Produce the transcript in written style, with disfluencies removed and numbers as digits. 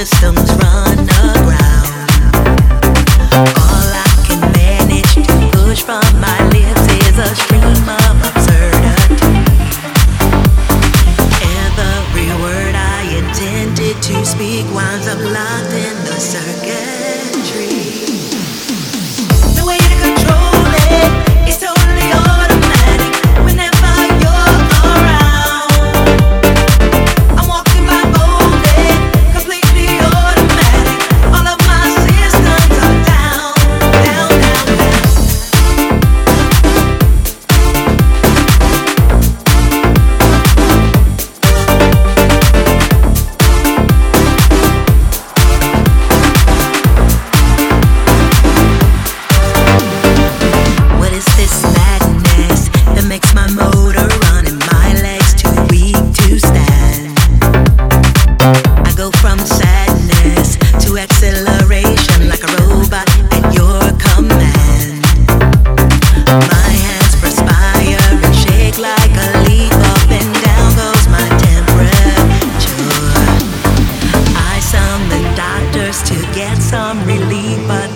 systems run aground. All I can manage to push from my lips is a stream of absurdity. Every word I intended to speak winds up locked in the circuitry. The way to control it is totally automatic. Whenever you're around, I'm walking by boldly, completely automatic. All of my systems are down, down, down, down. What is this madness that makes my motor run and my legs too weak to stand? I go from sadness to acceleration like a robot at your command. My hands perspire and shake like a leaf. Up and down goes my temperature. I summon doctors to get some relief, but